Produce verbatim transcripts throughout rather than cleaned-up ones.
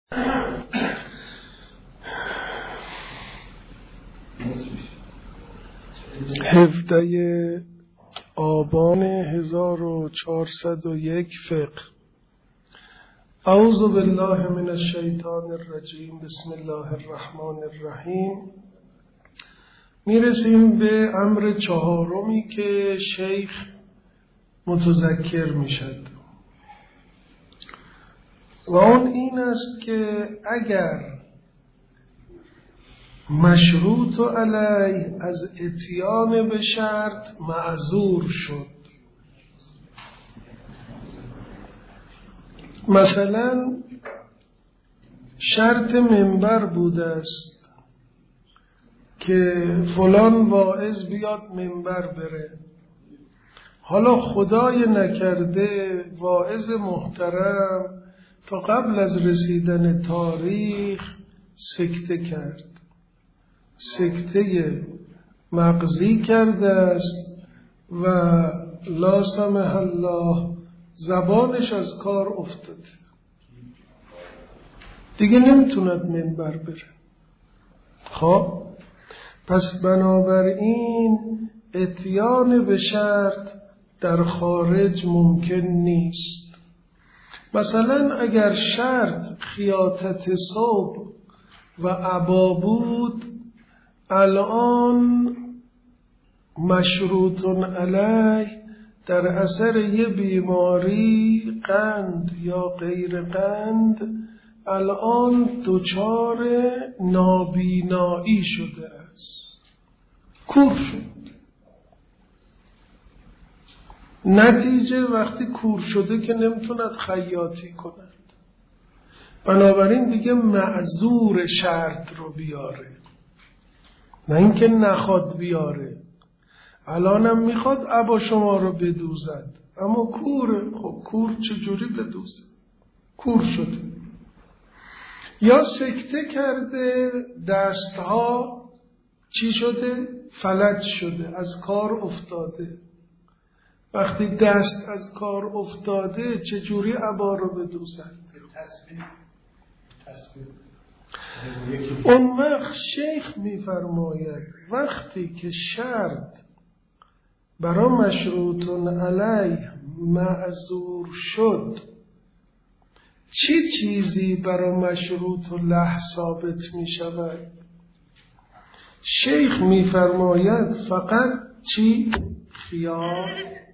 هفده آبان هزار و چهارصد و یک فقه. اعوذ بالله من الشیطان الرجیم. بسم الله الرحمن الرحیم. میرسیم به امر چهارمی که شیخ متذکر میشد و اون این است که اگر مشروط علیه از اتیان به شرط معذور شد، مثلا شرط منبر بوده است که فلان واعظ بیاد منبر بره، حالا خدای نکرده واعظ محترم تا قبل از رسیدن تاریخ سکته کرد، سکته مغزی کرده است و لا سمح الله زبانش از کار افتاده، دیگه نمیتوند منبر بره. خب پس بنابراین اتیان به شرط در خارج ممکن نیست. مثلا اگر شرط خیاطت ثوب و عبا بود، الان مشروط علیه در اثر یه بیماری قند یا غیر قند الان دچار نابینایی شده است، کور شد. نتیجه وقتی کور شده که نمیتوند خیاطی کند، بنابراین دیگه معذور شرط رو بیاره، نه اینکه نخواد بیاره. الانم میخواد عبا شما رو بدوزد اما کوره. خب کور چجوری بدوزه؟ کور شده. یا سکته کرده، دستها چی شده؟ فلج شده، از کار افتاده. وقتی دست از کار افتاده چجوری عبا رو بدوزد؟ تسبیح تسبیح. اون وقت شیخ میفرماید وقتی که شرط برای مشروط علیه معذور شد، چه چیزی برای مشروط له ثابت می شود؟ شیخ میفرماید فقط چی؟ خیار.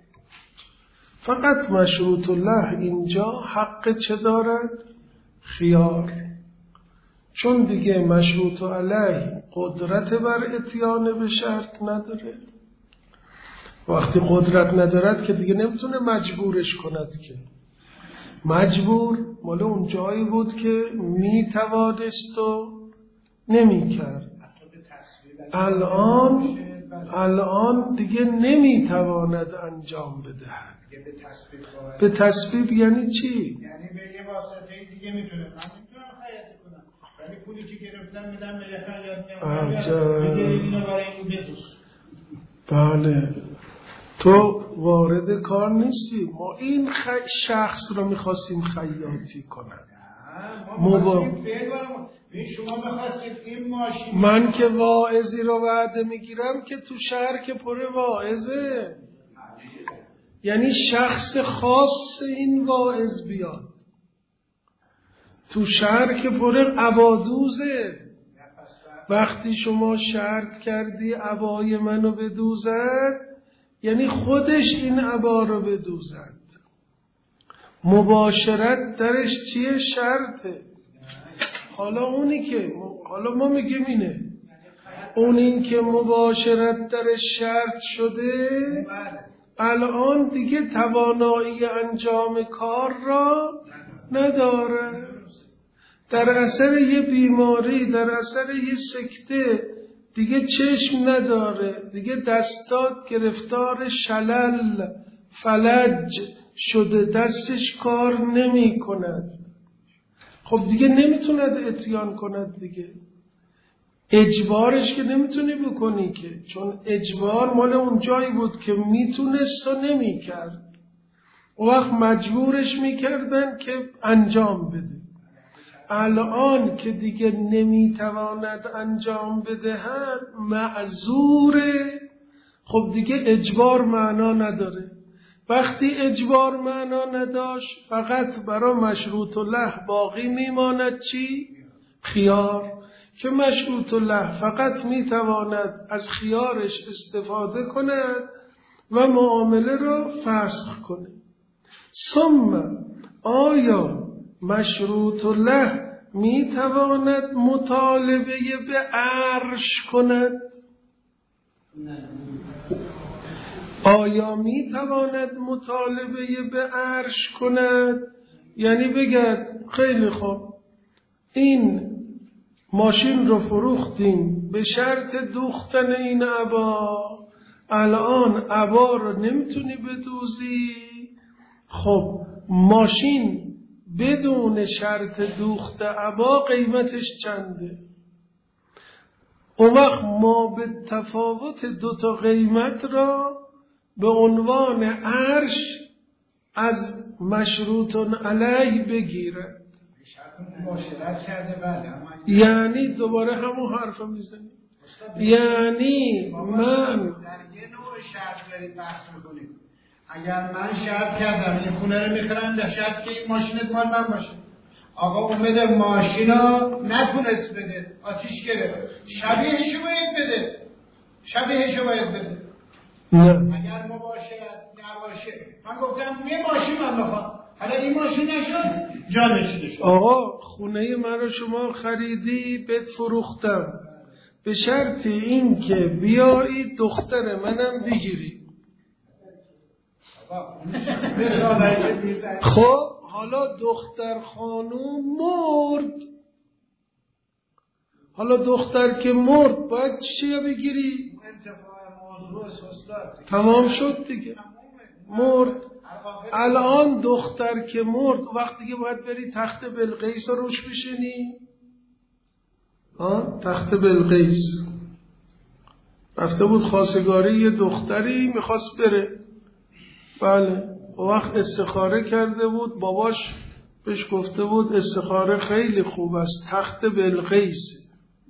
فقط مشروط له اینجا حق چه دارد؟ خیار. چون دیگه مشروط علیه قدرت بر اتیان به شرط نداره. وقتی قدرت ندارد که دیگه نمیتونه مجبورش کند، که مجبور مال اون جایی بود که میتوانست و نمیکرد. الان الان دیگه نمیتواند انجام بدهد. به تسبیب یعنی چی؟ یعنی به یه واسطه دیگه میتونه، من میتونم خیاطی کنم ولی پولی که گرفتم میدم به یه خیاطی میگه اینو برای این بدوز. بله تو وارد کار نیستی. ما این خ... شخص رو میخواستیم خیاطی کنن. ما با... شما بخواستید این ماشین، من که واعظی رو وعده میگیرم که تو شهر که پر واعظه، یعنی شخص خاص این واعظ بیاد تو شهر که پر عبادوزه. وقتی شما شرط کردی عبای منو بدوزد، یعنی خودش این عبا رو بدوزد. مباشرت درش چیه؟ شرطه. حالا اونی که حالا ما میگیم اینه، اون این که مباشرت درش شرط شده الان دیگه توانایی انجام کار را نداره. در اثر یه بیماری، در اثر یه سکته دیگه چشم نداره، دیگه دستات گرفتار شلل فلج شده، دستش کار نمی کند. خب دیگه نمیتوند اتیان کند دیگه. اجبارش که نمیتونی بکنی که، چون اجبار مال اون جایی بود که میتونست و نمیکرد. اون وقت مجبورش میکردن که انجام بده. الان که دیگه نمیتواند انجام بدهد معذوره. خب دیگه اجبار معنا نداره. وقتی اجبار معنا نداشت فقط برای مشروط له باقی میماند چی؟ خیار، که مشروط له فقط میتواند از خیارش استفاده کند و معامله را فسخ کنه. ثم آیا مشروط له میتواند مطالبه به عرش کند؟ آیا میتواند مطالبه به عرش کند؟ یعنی بگد خیلی خوب این ماشین رو فروختیم به شرط دوختن این عبا، الان عبا رو نمیتونی بدوزی. خب ماشین بدون شرط دوخت عبا قیمتش چنده؟ اون وقت ما به تفاوت دوتا قیمت را به عنوان عرش از مشروط علیه بگیرد. یعنی دوباره همون حرف میزنی. یعنی من در یه نوع شرط دارید بحث میکنید. اگر من شرط کردم این خونه رو میخرم در شرط که این ماشینت مال من باشه، آقا اومده ماشینا نتونست بده، آتیش گرفت، شبیهشو باید بده، شبیهشو باید بده. نه. اگر مباشرت نباشه، من گفتم یه ماشین من بخوام، حالا این ماشین نشد جانشین شد. آقا خونه من رو شما خریدی بهت فروختم به شرط این که بیایی دختر منم بگیری. خب حالا دختر خانوم مرد، حالا دختر که مرد باید چیه بگیری؟ تمام شد دیگه، مرد. الان دختر که مرد وقتی که باید بری تخت بلقیس رو روش بشینی. ها تخت بلقیس رفته بود خواستگاری یه دختری میخواست بره، بله وقت استخاره کرده بود، باباش بهش گفته بود استخاره خیلی خوب است، تخت بلقیس.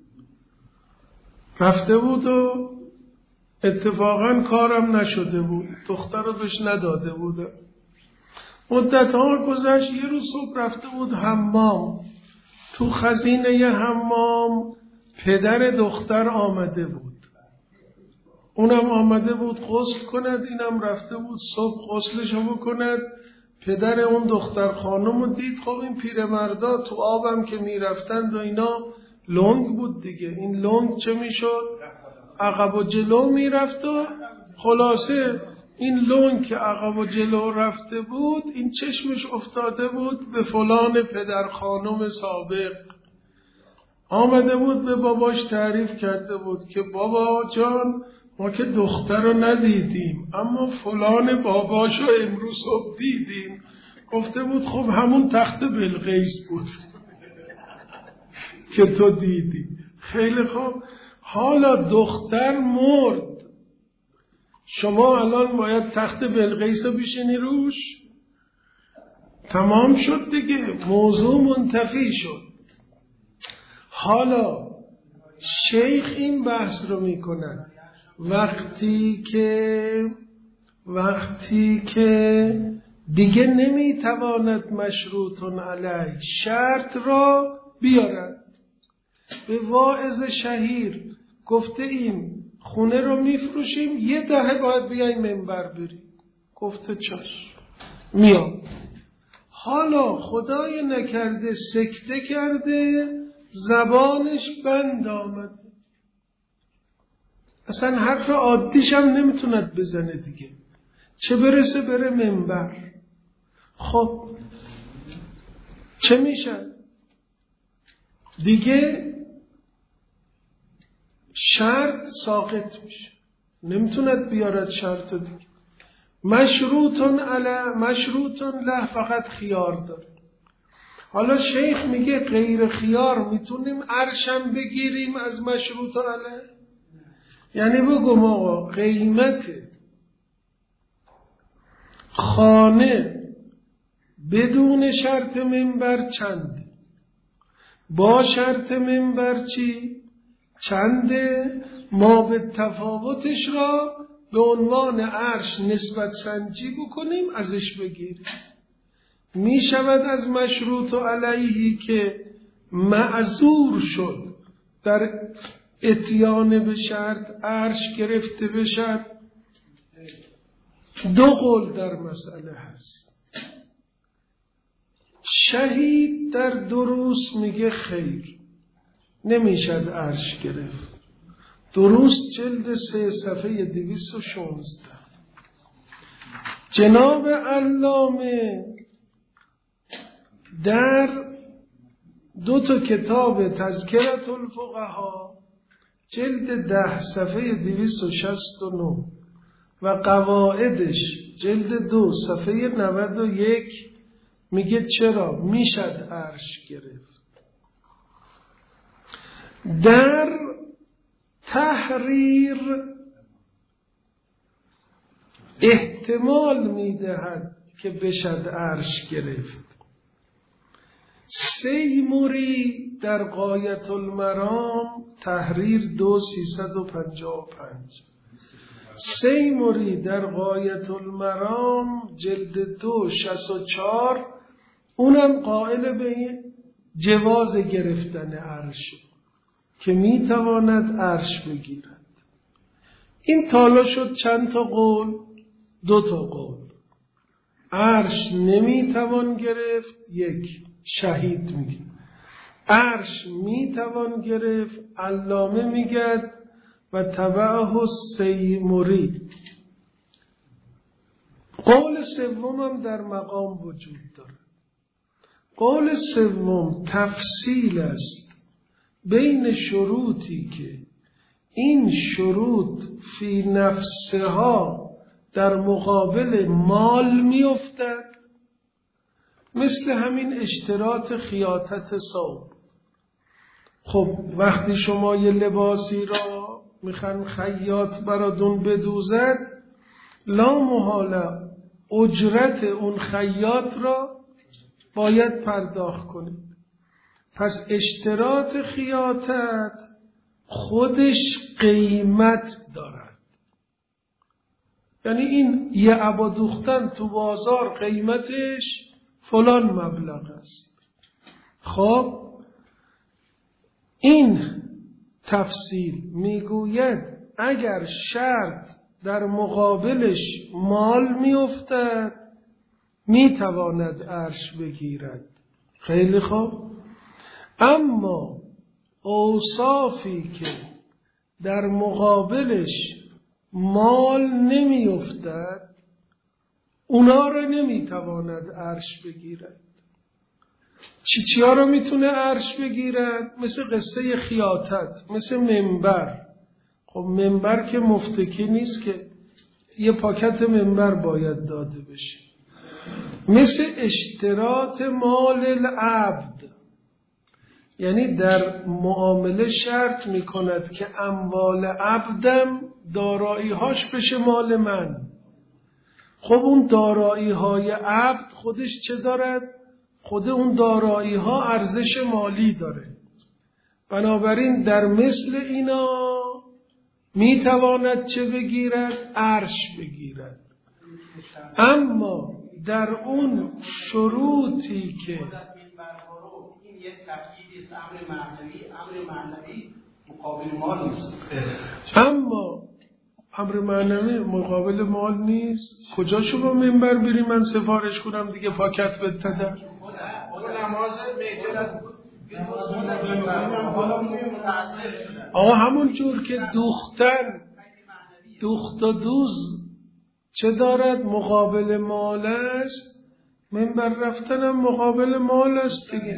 رفته بود و اتفاقا کارم نشده بود، دختر رو بهش نداده بود. مدت ها گذشت، یه روز صبح رفته بود حمام، تو خزینه ی حمام پدر دختر آمده بود، اونم آمده بود غسل کند، اینم رفته بود صبح غسلشو بکند. پدر اون دختر خانم رو دید، خب این پیرمردا تو آبم که میرفتند و اینا لنگ بود دیگه، این لنگ چه میشد؟ عقب و جلو میرفت و خلاصه این لنگ که عقب و جلو رفته بود این چشمش افتاده بود به فلان پدر خانم سابق. آمده بود به باباش تعریف کرده بود که بابا جان ما که دختر رو ندیدیم اما فلان باباشو امروز صبح دیدیم. گفته بود خب همون تخت بلقیس بود که تو دیدی. خیلی خوب، حالا دختر مرد، شما الان باید تخت بلقیس رو بشینی روش. تمام شد دیگه، موضوع منتفی شد. حالا شیخ این بحث رو میکنن وقتی که وقتی که دیگه نمیتواند مشروطن علیه شرط را بیارد. به واعظ شهیر گفته ایم خونه رو میفروشیم، یه دهه باید بیای منبر بری. گفته چشم میام. حالا خدای نکرده سکته کرده، زبانش بند آمده، اصلا حرف عادیش هم نمیتوند بزنه دیگه، چه برسه بره منبر. خب چه میشه دیگه؟ شرط ساقط میشه، نمیتوند بیارد شرط دیگه. مشروطن علی مشروطن له فقط خیار داره. حالا شیخ میگه غیر خیار میتونیم عرشم بگیریم از مشروطن علی؟ یعنی بگم آقا قیمت خانه بدون شرط منبر چنده؟ با شرط منبر چی؟ چنده؟ ما به تفاوتش را به عنوان عرش نسبت سنجی بکنیم، ازش بگیریم. می شود از مشروط و علیهی که معذور شد در اتیان به شرط عرش گرفته بشد. دو قول در مسئله هست. شهید در دروس میگه خیر، نمیشد عرش گرفت. دروس جلد سه صفحه دویست و شانزده. جناب علامه در دو تا کتاب تذکرة الفقها جلد ده صفحه دویست و شصت و نه و قواعدش جلد دو صفحه نود و یک میگه چرا میشد عرش گرفت. در تحریر احتمال میدهد که بشد عرش گرفت. سیموری در غایت المرام تحریر دو سیصد و پنجاه و پنج. سیموری در غایت المرام جلد دو شصت و چهار اونم قائل به جواز گرفتن عرش که میتواند عرش بگیرد. این تالا شد چند تا قول؟ دو تا قول. عرش نمیتوان گرفت، یک شهید میگه. عرش میتوان گرفت، علامه میگد و تبعه سیموری. قول سوم هم در مقام وجود دارد. قول سوم تفصیل است بین شروطی که این شروط فی نفسها در مقابل مال میافتد، مثل همین اشتراط خیاطت ثوب. خب وقتی شما یه لباسی را میخوان خیاط براتون بدوزد، لا محاله اجرت اون خیاط را باید پرداخت کنید. پس اشتراط خیاطت خودش قیمت دارد. یعنی این یه عبا دوختن تو بازار قیمتش فلان مبلغ است. خب این تفصیل میگوید اگر شرط در مقابلش مال میافتد میتواند عرش بگیرد. خیلی خوب. اما اوصافی که در مقابلش مال نمیافتد اونا رو نمیتواند عرش بگیرد. چی چیا رو میتونه عرش بگیرد؟ مثل قصه خیاطت، مثل منبر. خب منبر که مفتکی نیست که، یه پاکت منبر باید داده بشه. مثل اشتراط مال العبد، یعنی در معامله شرط میکند که اموال عبدم دارایی‌هاش بشه مال من. خب اون دارایی‌های عبد خودش چه دارد؟ خود اون دارایی‌ها ارزش مالی داره. بنابراین در مثل اینا میتواند چه بگیرد؟ عرش بگیرد. اما در اون شروطی که این یک تفکیری است، امر معنوی، امر معنوی مقابل مال نیست. اما امر معنوی مقابل مال نیست. کجا شما منبر بری من سفارش کنم دیگه پاکت بتدم؟ آقا همون جور که دوختن دوخت و دوز چه دارد؟ مقابل مال است. منبر رفتنم مقابل مال است دیگه.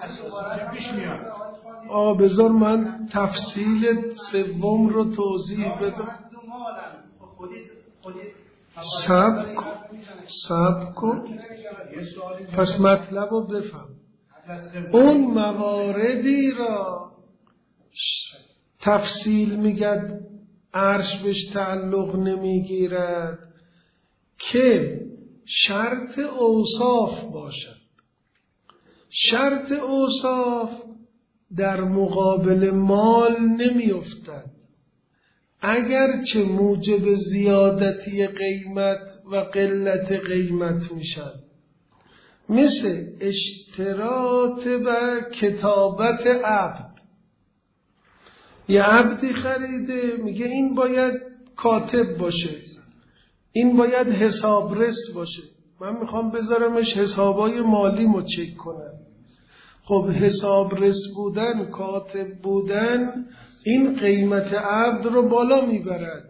آقا بذار من تفصیل سوم رو توضیح بدم. سب کن سب کن پس مطلب رو بفهم. اون مواردی را تفصیل میگد عرش بهش تعلق نمیگیرد که شرط اوصاف باشد. شرط اوصاف در مقابل مال نمیافتد، اگرچه موجب زیادتی قیمت و قلت قیمت میشد، مثل اشتراط و کتابت عبد. یه عبدی خریده، میگه این باید کاتب باشه، این باید حسابرس باشه، من میخوام بذارمش حسابای مالی مو چک کنم. خب حسابرس بودن، کاتب بودن، این قیمت عبد رو بالا میبرد،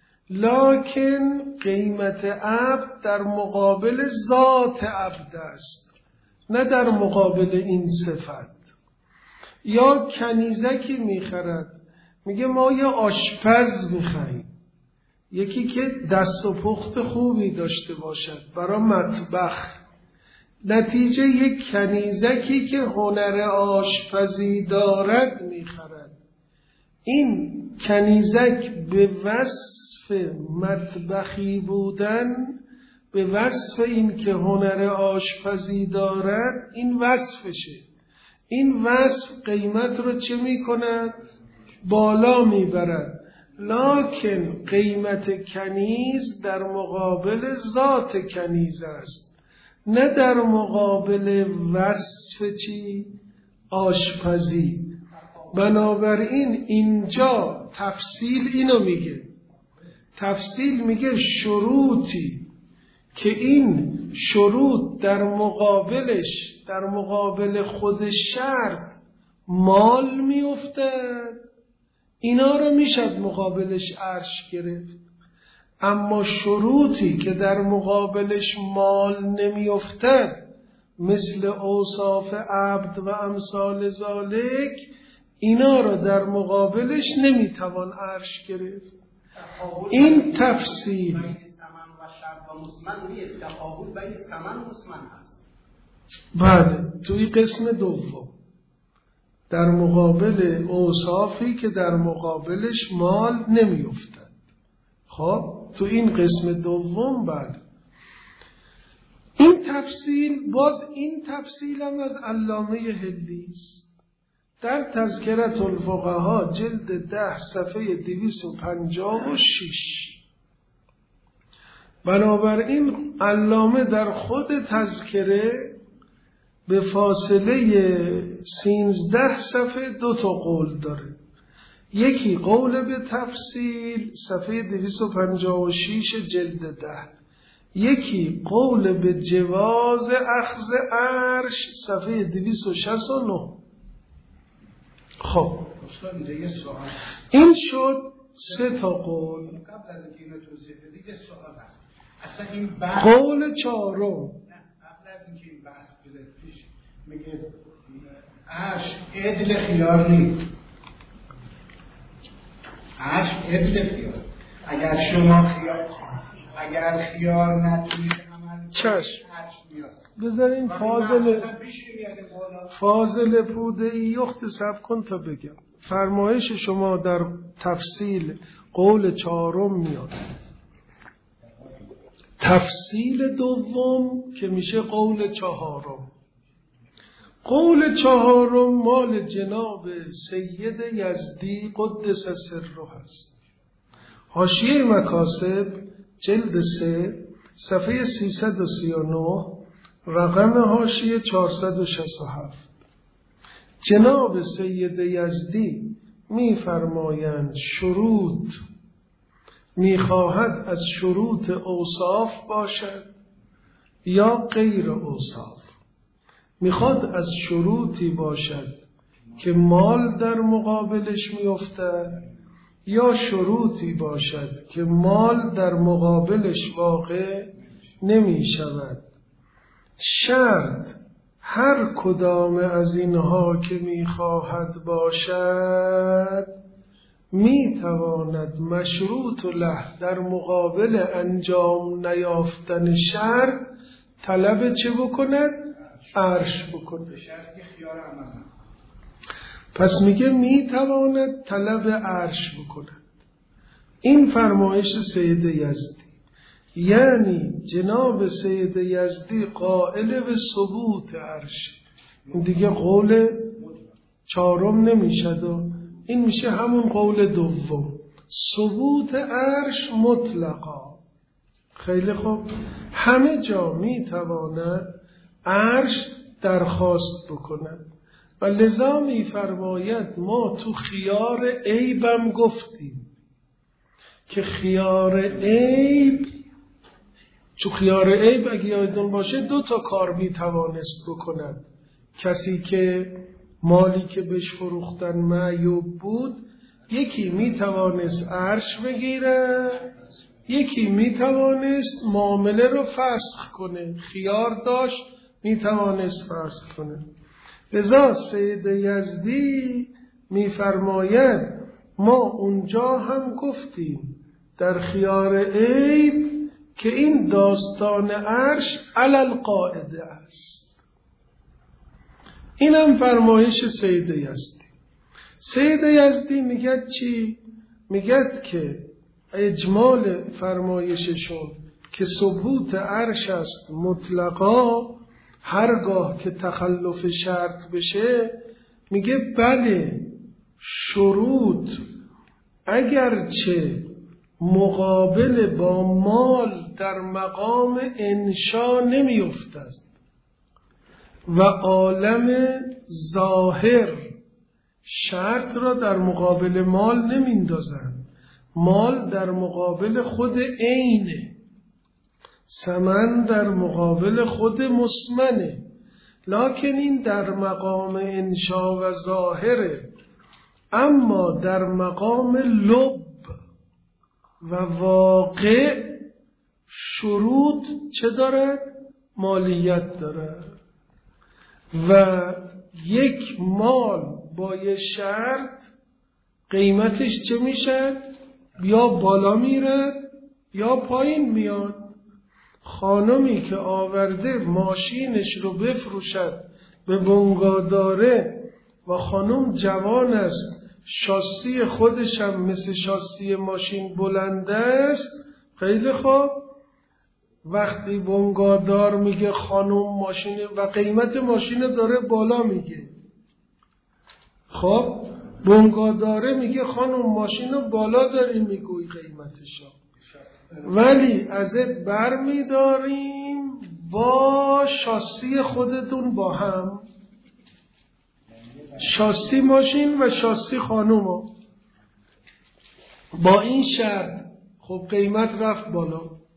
لکن قیمت عبد در مقابل ذات عبد است، نه در مقابل این صفت. یا کنیزکی میخرد، میگه ما یه آشپز میخریم، یکی که دست و پخت خوبی داشته باشد برای مطبخ. نتیجه یک کنیزکی که هنر آشپزی دارد میخرد. این کنیزک به وصف مطبخی بودن، به وصف این که هنر آشپزی دارد، این وصفشه. این وصف قیمت رو چه میکند؟ بالا میبرد. لکن قیمت کنیز در مقابل ذات کنیز است، نه در مقابل وصف چی؟ آشپزی. بنابراین اینجا تفصیل اینو میگه، تفصیل میگه شروطی که این شروط در مقابلش، در مقابل خود شرط مال میافتد، اینا رو میشد مقابلش عرش گرفت. اما شروطی که در مقابلش مال نمیافتد، مثل اوصاف عبد و امثال ذالک، اینا رو در مقابلش نمیتوان عرش گرفت. این تفصیل بله توی قسم دوم در مقابل اوصافی که در مقابلش مال نمیافتد. خب تو این قسم دوم بله این تفصیل، باز این تفصیل هم از علامه هندی است در تذکرة الفقهاء جلد ده صفحه دویست و پنجاه و شش. بنابراین علامه در خود تذکره به فاصله سینزده صفحه دو تا قول داره. یکی قول به تفصیل صفحه دویست و پنجاه و شش جلد ده، یکی قول به جواز اخذ عرش صفحه دویست و شصت و نه. خب این شد سه تا قول. قبل از اینکه اینو توضیح بدید یه سوال هست. اصلا این بحث قول چهارم قبل از اینکه این بحث بده پیش میگه عرش عدل خیار نیست. عرش عدل خیار. اگر شما خیار اگر خیار نتونید عمل چشم میاد. بذارین فاضل فاضل پوده ای یخت سب کن تا بگم. فرمایش شما در تفصیل قول چهارم میاد. تفصیل دوم که میشه قول چهارم. قول چهارم مال جناب سید یزدی قدس سره هست. حاشیه مکاسب جلد سه صفحه سیصد و سی و نه، رقم حاشیه چهارصد و شصت و هفت. جناب سید یزدی می فرمایند شروط می خواهد از شروط اوصاف باشد یا غیر اوصاف. می خواد از شروطی باشد که مال در مقابلش می افتد یا شروطی باشد که مال در مقابلش واقع نمی شود. شرط هر کدام از اینها که می خواهد باشد می تواند مشروط له در مقابل انجام نیافتن شرط طلب چه بکند؟ عرش بکند. پس میگه می تواند طلب عرش بکند. این فرمایش سید یزدی، یعنی جناب سید یزدی قائل به ثبوت عرش. این دیگه قول چهارم نمیشد و این میشه همون قول دوم، ثبوت عرش مطلقا. خیلی خوب، همه جا میتواند عرش درخواست بکند و لذا میفرماید ما تو خیار عیبم گفتیم که خیار عیب، تو خیار عیب اگه یادتون باشه دو تا کار میتوانست بکند. کسی که مالی که بهش فروختن معیوب بود، یکی میتوانست عرش بگیره، یکی میتوانست معامله رو فسخ کنه، خیار داشت میتوانست فسخ کنه. لذا سید یزدی میفرماید ما اونجا هم گفتیم در خیار عیب که این داستان عرش علی القاعده است. اینم فرمایش سید یزدی. سید یزدی میگه چی؟ میگه که اجمال فرمایششون که ثبوت عرش است مطلقا، هرگاه که تخلف شرط بشه، میگه بله شروط اگرچه مقابل با مال در مقام انشا نمی افتد و عالم ظاهر شرط را در مقابل مال نمی اندازند، مال در مقابل خود عینه، ثمن در مقابل خود مسمنه، لکن این در مقام انشا و ظاهره. اما در مقام لب و واقع شروط چه دارد؟ مالیت دارد. و یک مال با یه شرط قیمتش چه میشه؟ یا بالا میرد یا پایین میاد. خانمی که آورده ماشینش رو بفروشد به بنگاداره و خانم جوان است، شاسی خودش هم مثل شاسی ماشین بلنده است، خیلی خوب، وقتی بنگادار میگه خانم ماشین و قیمت ماشین داره بالا میگه، خب بنگاداره میگه خانم ماشین رو بالا داری میگوی قیمتشو، ولی ازت بر میداریم با شاسی خودتون با هم، شاسی ماشین و شاسی خانومو با این شرط، خب قیمت رفت بالا.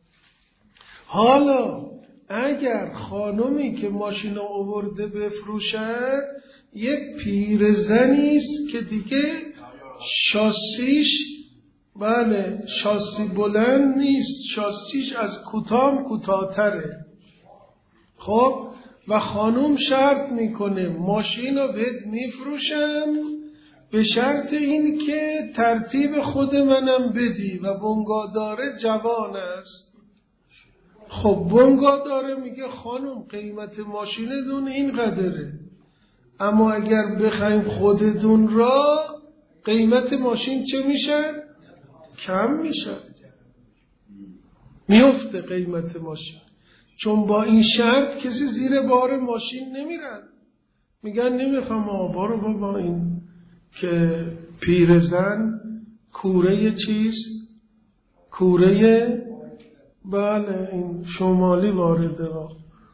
حالا اگر خانومی که ماشین آورده بفروشد یک پیرزنی است که دیگه شاسیش بله شاسی بلند نیست، شاسیش از کوتاه کوتاه‌تره، خب و خانوم شرط میکنه ماشین رو بهت میفروشم به شرط این که ترتیب خود منم بدی و بنگاداره جوان است. خب بنگاداره میگه خانوم قیمت ماشینتون این قدره، اما اگر بخوایم خودتون را قیمت ماشین چه میشه؟ کم میشه، میفته قیمت ماشین، چون با این شرط کسی زیر بار ماشین نمیرن، میگن نمیخوام آبارو بابا این که پیرزن کوره چیز کوره بله این شمالی وارده ها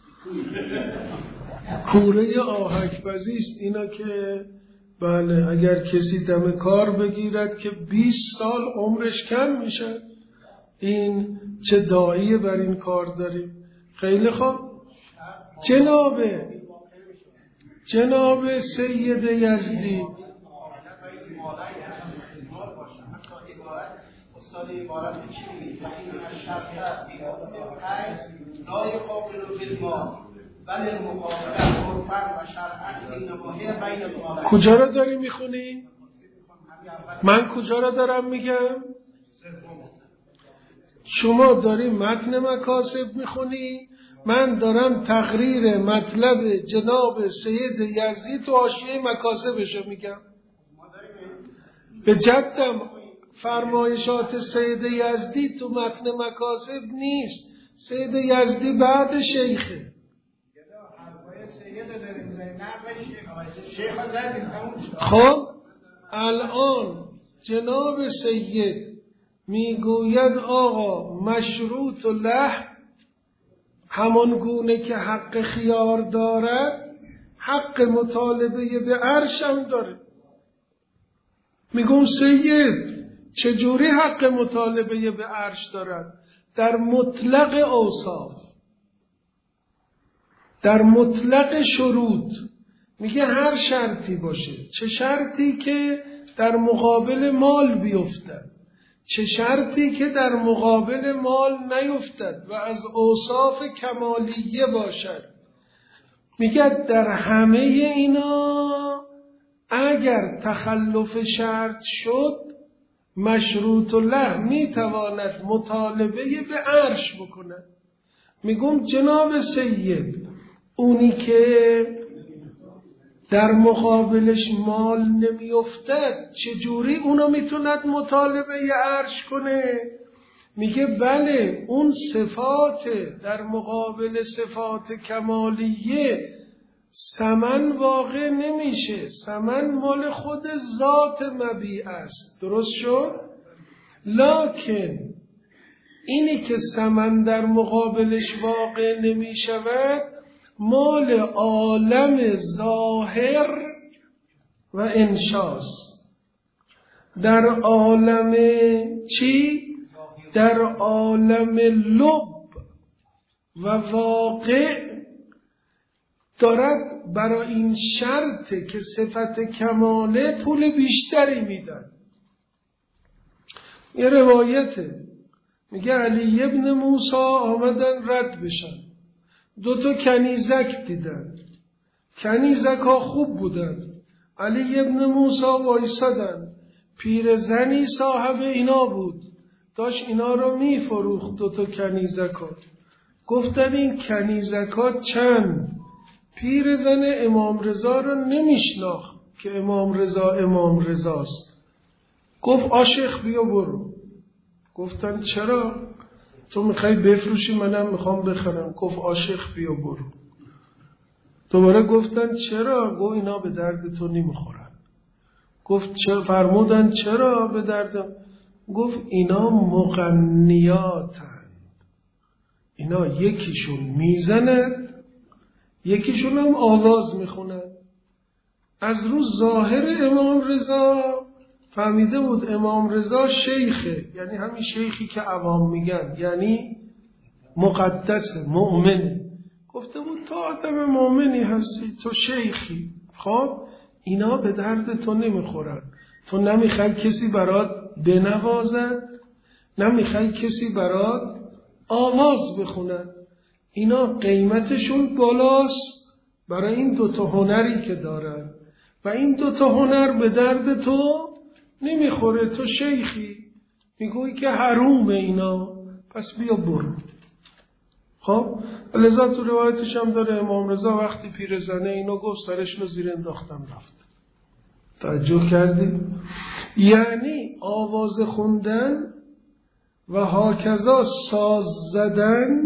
کوره آهک بزیست، اینا که بله اگر کسی دم کار بگیرد که بیست سال عمرش کم میشه، این چه داعیه بر این کار داریم. خیلی خوب، جناب جناب سید یزدی استاد عبارت چی میگه؟ شرط لا یقابل بالمال بل المقابله عرفا و شرعا انما هی بین المال. کجا را داری میخونی؟ من کجا را دارم میگم؟ شما داری متن مکاسب میخونی، من دارم تقریر مطلب جناب سید یزدی تو حاشیه مکاسبشو میگم. به جدم فرمایشات سید یزدی تو متن مکاسب نیست، سید یزدی بعد شیخه. خب الان جناب سید میگوید آقا مشروط و لحن همان گونه که حق خیار دارد حق مطالبه به عرش هم داره. میگم سید چجوری حق مطالبه به عرش دارد؟ در مطلق اوصاف، در مطلق شروط. میگه هر شرطی باشه، چه شرطی که در مقابل مال بیفتد، چه شرطی که در مقابل مال نیفتد و از اوصاف کمالیه باشد. میگه در همه اینا اگر تخلف شرط شد مشروط له میتواند مطالبه به عرش بکند. میگم جناب سید اونی که در مقابلش مال نمیافتد چجوری اونو میتوند مطالبه عرش کنه؟ میگه بله اون صفات در مقابل صفات کمالیه ثمن واقع نمیشه، ثمن مال خود ذات مبیع است. درست شد؟ لکن اینی که ثمن در مقابلش واقع نمیشود مال عالم ظاهر و انشاس. در عالم چی؟ در عالم لب و واقع دارد برای این شرطه که صفت کماله پول بیشتری میدن. یه روایته میگه علی ابن موسی آمدن رد بشن، دو تا کنیزک دیدن، کنیزک ها خوب بودن. علی ابن موسی وایسادن، پیرزنی صاحب اینا بود، داشت اینا رو میفروخت. دو تا کنیزک ها گفتن این کنیزک ها چند؟ پیرزن امام رضا رو نمیشناخت که امام رضا امام رضاست. گفت عاشق بیا برو. گفتن چرا؟ تو میخوای بفروشی منم میخوام بخرم. گفت عاشق بیا برو. دوباره گفتن چرا؟ گفت اینا به درد تو نمیخورن. گفت چرا؟ فرمودن چرا به دردم؟ گفت اینا مغنیاتن، اینا یکیشون میزند یکیشون هم آواز میخونن. از رو ظاهر امام رضا فهمیده بود امام رضا شیخه، یعنی همین شیخی که عوام میگن، یعنی مقدسه، مؤمنه. گفته بود تو آدم مؤمنی هستی، تو شیخی. خب اینا به درد تو نمیخورن. تو نمیخوای کسی برات بنوازد، نمیخوای کسی برات آواز بخونن. اینا قیمتشون بالاست برای این دوتا هنری که دارن و این دوتا هنر به درد تو نمیخوره. تو شیخی میگویی که حرومه اینا، پس بیا برو. خب لذا تو روایتش هم داره امام رضا وقتی پیرزنه اینو گفت سرش رو زیر انداختم رفت. توجه کردی؟ یعنی آواز خوندن و هاکذا ساز زدن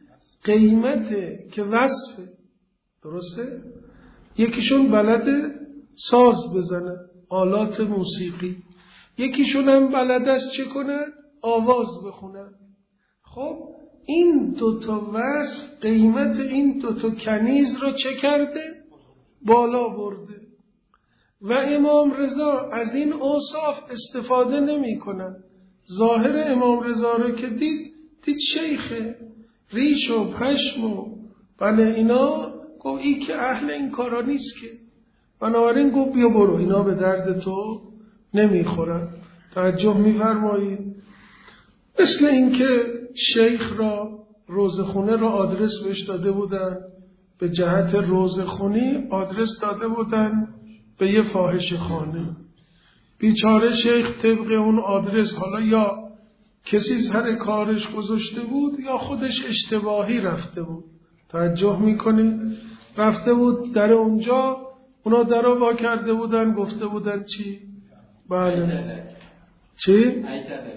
قیمته که وصفه. درسته؟ یکیشون بلده ساز بزنه، آلات موسیقی، یکیشون هم بلده است چه کنه؟ آواز بخونه. خب این دوتا وصف قیمت این دوتا کنیز رو چه کرده؟ بالا برده. و امام رضا از این اوصاف استفاده نمی کنن. ظاهر امام رضا رو که دید دید شیخه، ریش و پشم و بله اینا، گفت ای که اهل این کارا نیست که. بنابراین گفت بیا برو، اینا به درد تو نمیخورن. توجه میفرمایید؟ مثل اینکه شیخ را روزخونه را آدرس بهش داده بودن، به جهت روزخونی آدرس داده بودن به یه فاحشه خانه. بیچاره شیخ طبق اون آدرس، حالا یا کسی سر کارش گذاشته بود یا خودش اشتباهی رفته بود. توجه میکنی؟ رفته بود در اونجا، اونا درو وا کرده بودن، گفته بودن چی؟ بله چی؟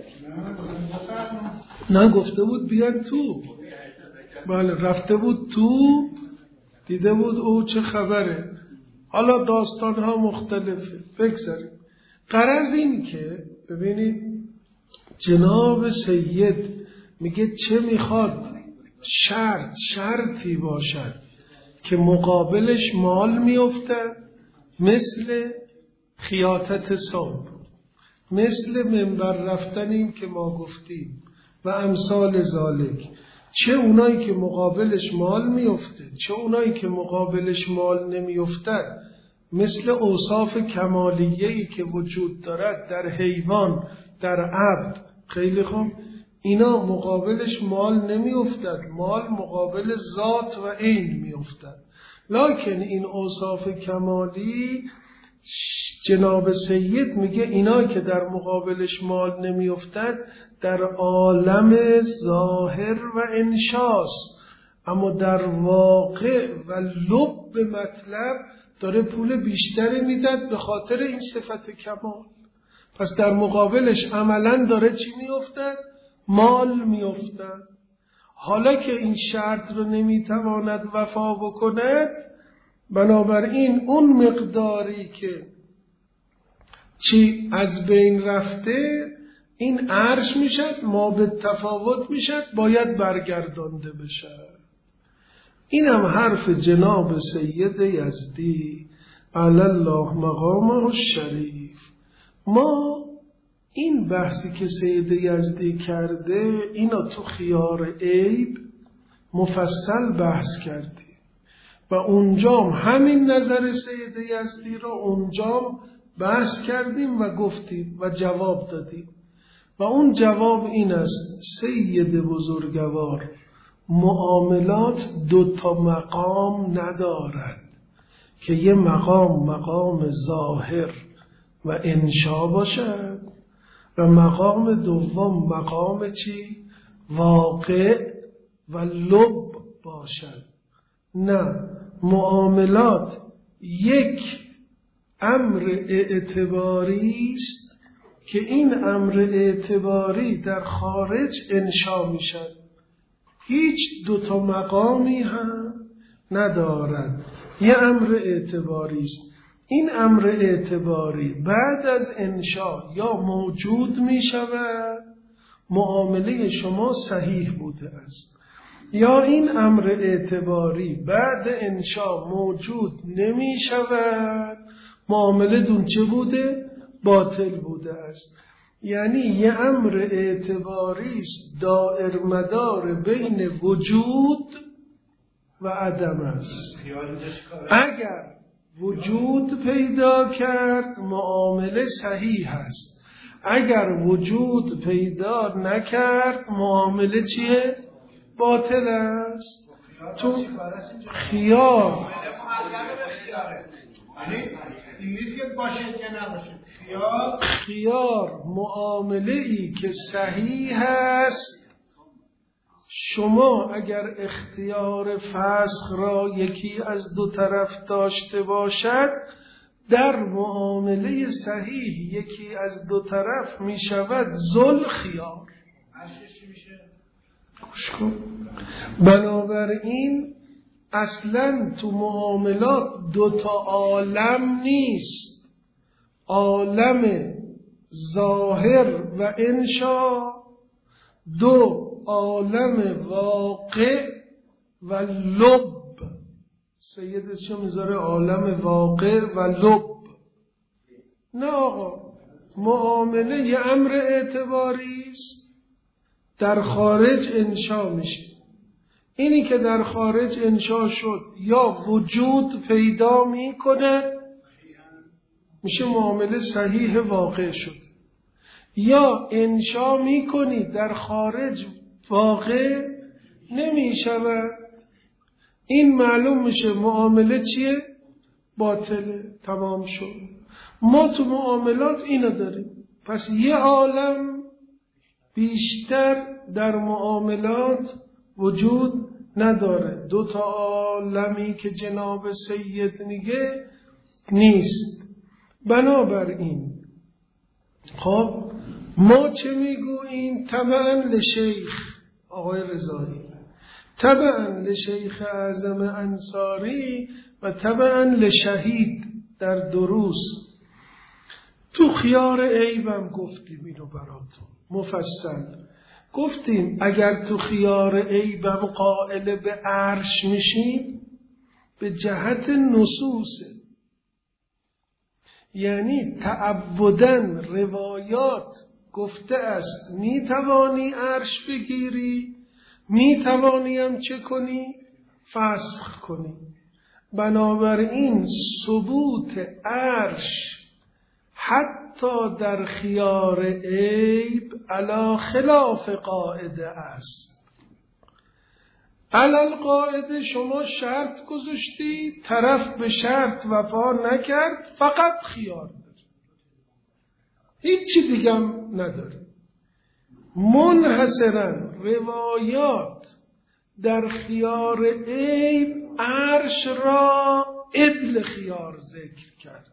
نه گفته بود بیان تو. بله رفته بود تو، دیده بود او چه خبره. حالا داستان ها مختلفه، بگذاریم. غرض این که ببینید جناب سید میگه چه میخواد؟ شرط شرطی باشد که مقابلش مال میفته، مثل خیاطت صبح، مثل منبر رفتنیم که ما گفتیم و امثال ذالک. چه اونایی که مقابلش مال میفته، چه اونایی که مقابلش مال نمیفته، مثل اوصاف کمالیه‌ای که وجود دارد در حیوان، در عبد. خیلی خوب، اینا مقابلش مال نمیافتد، مال مقابل ذات و عین میافتد. لکن این اوصاف کمالی جناب سید میگه اینا که در مقابلش مال نمیافتد در عالم ظاهر و انشاست، اما در واقع و لب مطلب داره پول بیشتری میداد به خاطر این صفت کمال. پس در مقابلش عملاً داره چی میافتد؟ مال میافتد. حالا که این شرط رو نمیتواند وفا بکند، بنابراین اون مقداری که چی از بین رفته این عرش میشد، ما به تفاوت میشد، باید برگردانده بشد. این هم حرف جناب سید یزدی علی الله مقامه الشریف. ما این بحثی که سید یزدی کرده اینا تو خیار عیب مفصل بحث کردیم و اونجام همین نظر سید یزدی رو اونجام بحث کردیم و گفتیم و جواب دادیم و اون جواب این است: سید بزرگوار، معاملات دو تا مقام ندارد که یه مقام مقام ظاهر و انشا باشد و مقام دوم مقام چی؟ واقع و لب باشد. نه، معاملات یک امر اعتباری است که این امر اعتباری در خارج انشا می شد، هیچ دوتا مقامی هم ندارد، یه امر اعتباری است. این امر اعتباری بعد از انشا یا موجود می شود، معامله شما صحیح بوده است، یا این امر اعتباری بعد انشا موجود نمی شود، معامله دون چه بوده؟ باطل بوده است. یعنی یه امر اعتباری است دائر مدار بین وجود و عدم است. اگر وجود پیدا کرد معامله صحیح است، اگر وجود پیدا نکرد معامله چیه؟ باطل است. تو خیار خیار معامله ای که صحیح است، شما اگر اختیار فسخ را یکی از دو طرف داشته باشد، در معامله صحیح یکی از دو طرف می شود ذل خیار. بنابراین اصلا تو معاملات دو تا عالم نیست، عالم ظاهر و انشا، دو عالم واقع و لب. سیدش میذاره عالم واقع و لب. نه آقا، معامله یه امر اعتباری است در خارج انشا میشه. اینی که در خارج انشا شد یا وجود پیدا میکنه میشه معامله صحیح واقع شد، یا انشا میکنی در خارج واقع نمیشود، این معلوم میشه معامله چیه؟ باطله، تمام شد. ما تو معاملات اینو داریم. پس یه عالم بیشتر در معاملات وجود نداره، دو تا عالمی که جناب سید میگه نیست. بنابراین خب ما چه میگوییم؟ تبعاً لشیخ آقای رضایی، تبعاً لشیخ اعظم انصاری و تبعاً لشهید در دروس تو خیار عیبم گفتیم اینو براتون مفصل گفتیم اگر تو خیار عیبم قائل به عرش میشیم به جهت نصوصه، یعنی تعبدن روایات گفته است میتوانی عرش بگیری، میتوانی هم چه کنی؟ فسخ کنی. بنابراین ثبوت عرش حتی در خیار عیب علی خلاف قاعده است. علل قاعده شما شرط گذاشتی، طرف به شرط وفا نکرد، فقط خیار داری، هیچی دیگه هم نداری. منحصرا روایات در خیار عیب عرش را عدل خیار ذکر کرد.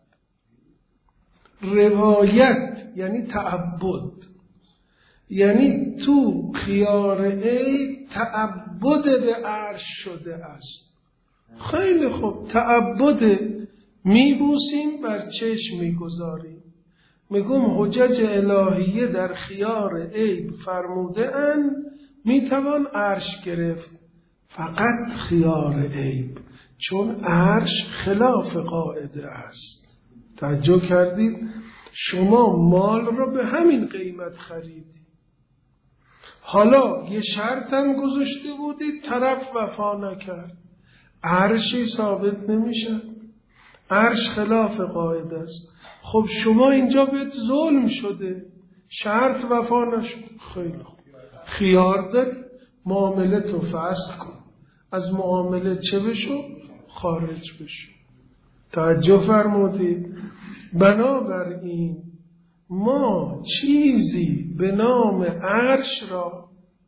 روایت یعنی تعبد، یعنی تو خیار عیب تعبد به عرش شده است. خیلی خوب، تعبد میبوسیم بر چشم میگذاریم، میگم حجج الهیه در خیار عیب فرموده ان میتوان عرش گرفت، فقط خیار عیب، چون عرش خلاف قاعده است. توجه کردید؟ شما مال رو به همین قیمت خریدید، حالا یه شرط هم گذاشته بودید، طرف وفا نکرد، عرشی ثابت نمیشه، عرش خلاف قاعده است. خب شما اینجا بهت ظلم شده، شرط وفا نشد، خیلی خوب، خیار داری، معامله تو فسخ کن، از معامله چه بشو؟ خارج بشو. توجه فرمودید؟ بنابراین ما چیزی به نام عرش را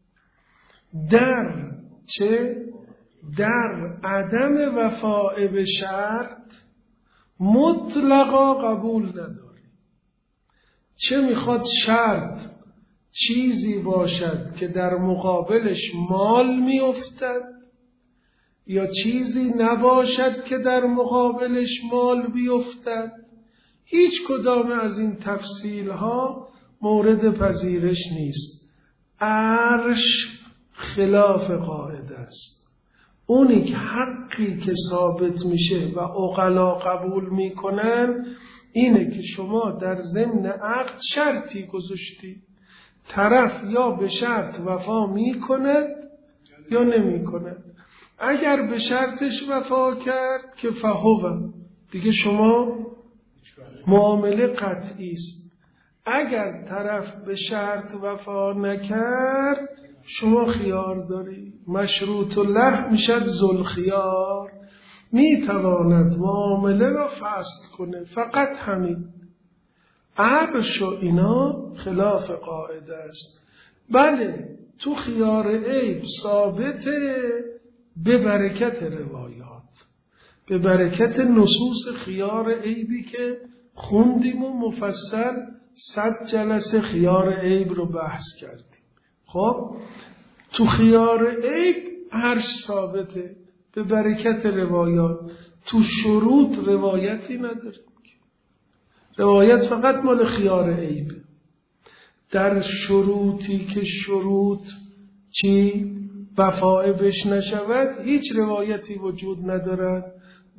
در چه؟ در عدم وفاء به شرط مطلقا قبول نداریم. چه میخواد شرط چیزی باشد که در مقابلش مال میافتد، یا چیزی نباشد که در مقابلش مال بیفتد، هیچ کدام از این تفصیل ها مورد پذیرش نیست. عرش خلاف قاعده است. اونی که حقی که ثابت میشه و عقلا قبول میکنن اینه که شما در ضمن عقد شرطی گذاشتی، طرف یا به شرط وفا میکند یا نمیکند. اگر به شرطش وفا کرد که فهو، دیگه شما معامله قطعی است. اگر طرف به شرط وفا نکرد شما خیار داری، مشروط له میشد ذوالخیار، میتواند معامله را فسخ کنه، فقط همین. عرش و اینا خلاف قاعده است. بله تو خیار عیب ثابته به برکت روایات، به برکت نصوص خیار عیبی که خوندیم و مفصل صد جلسه خیار عیب رو بحث کردیم. خب تو خیار عیب عرش ثابته به برکت روایات، تو شروط روایتی نداریم، روایت فقط مال خیار عیب. در شروطی که شروط چی؟ وفای بش نشود، هیچ روایتی وجود ندارد.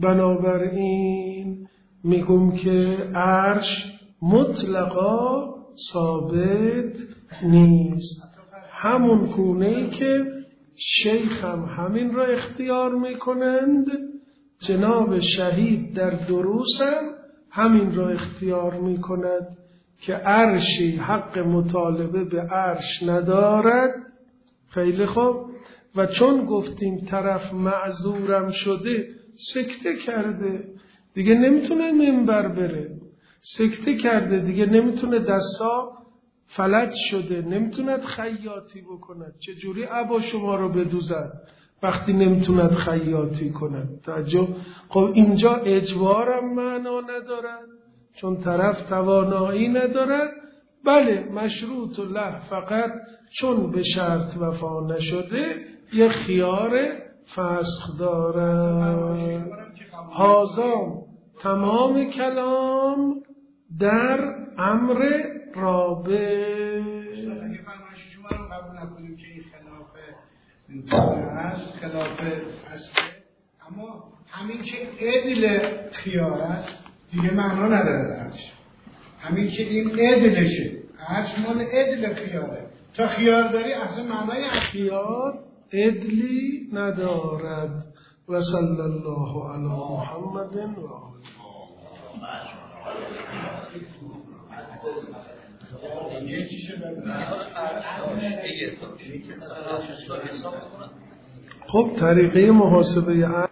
بنابراین میگم که عرش مطلقا ثابت نیست. همون گونه‌ای که شیخ هم همین را اختیار میکنند، جناب شهید در دروس هم همین را اختیار میکند که عرشی حق مطالبه به عرش ندارد. خیلی خوب. و چون گفتیم طرف معذورم شده، سکته کرده، دیگه نمیتونه منبر بره، سکته کرده دیگه نمیتونه، دستا فلج شده، نمیتوند خیاطی بکند. چجوری عبا شما رو بدوزد وقتی نمیتوند خیاطی کند؟ توجه. خب اینجا اجبارم معنا ندارد، چون طرف توانایی ندارد. بله مشروط له، فقط چون به شرط وفا نشده یه خیار فسخ دارد. هازام تمام کلام در امر رابع. اگه فرمایش شما رو قبول نکنیم که این خلاف هست، خلاف هست، اما همین که عدل خیار است دیگه معنا نداره درش. همین که این عدلشه، عرش مال عدل خیاره. تا خیار داری اصلا معنای خیار عدلی ندارد. و صلی الله علی محمد و آله. خب طریقه محاسبه